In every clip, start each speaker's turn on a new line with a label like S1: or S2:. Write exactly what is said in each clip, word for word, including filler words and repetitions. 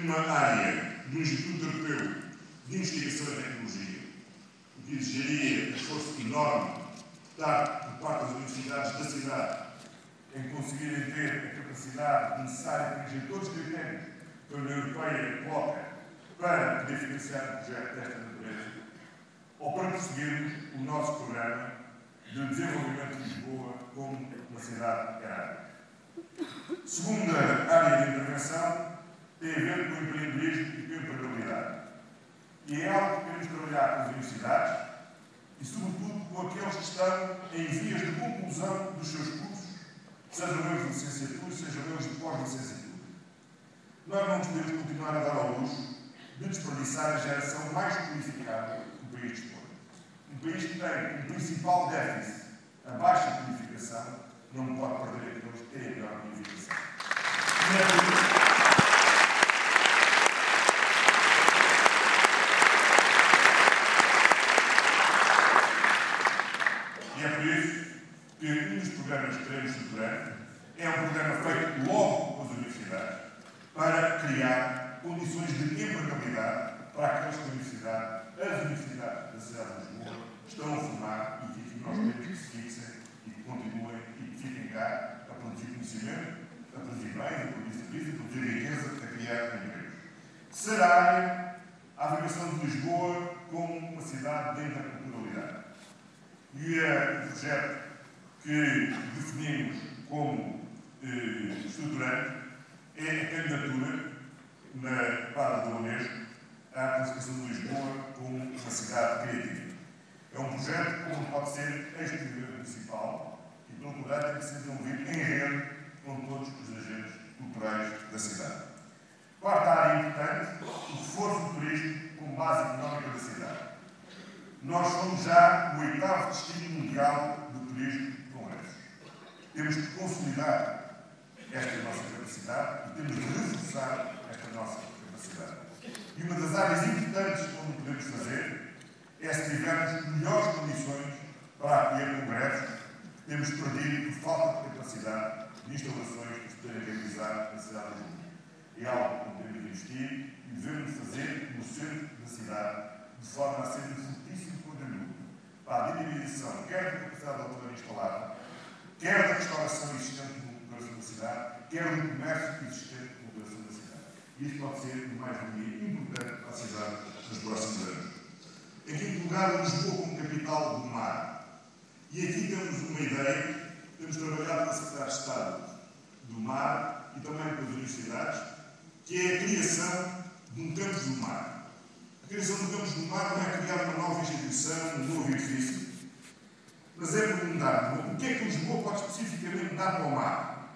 S1: uma área do Instituto Europeu de Investigação e Tecnologia, o que exigiria um esforço enorme dar por parte das universidades da cidade em conseguirem ter a capacidade necessária para atingir todos os critérios que a União Europeia coloca para poder financiar um projeto desta natureza, ou para prosseguirmos o nosso programa de desenvolvimento de Lisboa como uma cidade carábica. Segunda área de intervenção tem a ver com o empreendedorismo e com a empregabilidade. E é algo que queremos trabalhar com as universidades e, sobretudo, com aqueles que estão em vias de conclusão dos seus cursos, sejam eles de licenciatura, sejam eles de pós-licenciatura. Nós não podemos continuar a dar ao luxo de desperdiçar a geração mais qualificada que o país dispõe. Um país que tem como principal déficit a baixa qualificação não pode perder aqueles que têm a melhor qualificação. E é por isso E é por isso que um dos programas que queremos estruturar é um programa feito logo com as universidades para criar condições de empregabilidade para aquelas que a universidade, as universidades da cidade de Lisboa estão a formar e que nós temos que se fixem e que continuem e que fiquem cá a produzir conhecimento, a produzir bens, a produzir serviços, a produzir riqueza, a criar empregos. Terceira, a afirmação de Lisboa como uma cidade de interculturalidade. E é o projeto que definimos como eh, estruturante é a candidatura na quadra da Unesco à classificação de Lisboa como uma cidade criativa. É um projeto que não pode ser exclusivamente municipal e, pelo contrário, tem que ser desenvolvido em rede com todos os agentes culturais da cidade. Quarta área importante, o reforço do turismo como base económica da cidade. Nós somos já o oitavo destino mundial do turismo de congressos. Temos que consolidar esta nossa capacidade e temos de reforçar esta nossa capacidade. E uma das áreas importantes onde podemos fazer é se tivermos melhores condições para acolher congressos que temos perdido por falta de capacidade de instalações que se poderem realizar na cidade de Lisboa. É algo que podemos investir e devemos fazer no centro da cidade, de forma a ser um fortíssimo contributo para a dinamização, quer da capacidade hoteleira instalada, quer da restauração existente no coração da cidade, quer do comércio existente no coração da cidade. E isto pode ser uma mais-valia importante para a cidade nos próximos anos. Em quinto lugar, Lisboa como capital do mar. E aqui temos uma ideia, temos trabalhado com a Secretaria de Estado do Mar e também com as universidades, que é a criação de um campus do mar. A criação do campus do mar não é criar uma nova instituição, um novo edifício, mas é perguntar o que é que Lisboa pode especificamente dar para o mar.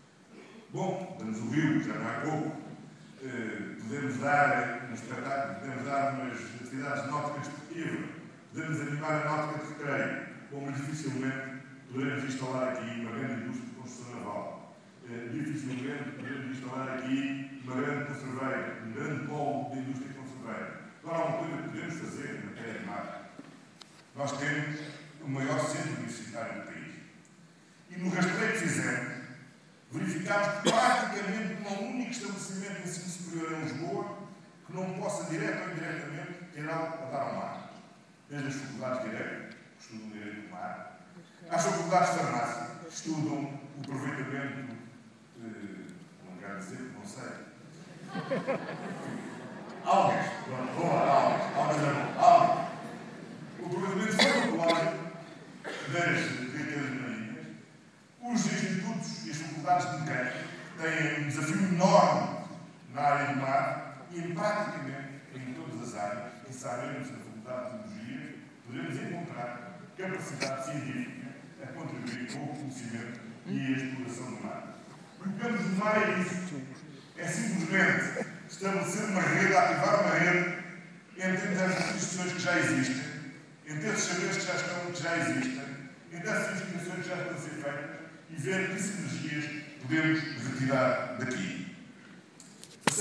S1: Bom, damos o rio, já não é pouco. Uh, podemos dar um espetáculo, podemos dar umas atividades náuticas desportivas, podemos animar a náutica de recreio, como dificilmente poderemos instalar aqui uma grande indústria de construção naval. Uh, dificilmente poderemos instalar aqui uma grande conserveira, um grande polo de indústria de conserveira. Agora, há uma coisa que podemos fazer na matéria de mar. Nós temos o maior centro universitário do país. E no rastreio que fizemos, verificámos que praticamente não há um único estabelecimento de ensino superior em Lisboa que não possa, direto ou indiretamente, ter algo a dar ao mar. Desde as faculdades de Direito, que estudam Direito do Mar, às faculdades de Farmácia, que estudam o aproveitamento, eh, não quero dizer que não sei, algas, vamos lá, algas, algas não, algas. O aproveitamento farmacológico das riquezas marinhas. Os institutos e as faculdades de mecânica têm um desafio enorme na área do mar e, em praticamente em todas as áreas, e sabemos na Faculdade de Teologia, podemos encontrar capacidade científica a contribuir com o conhecimento e a exploração do mar. O que temos do mar é isso. É simplesmente estabelecer uma rede, ativar uma rede entre as instituições que já existem, entre esses saberes que já, estão, que já existem, entre essas instituições que já estão a ser feitas e ver que sinergias podemos retirar daqui.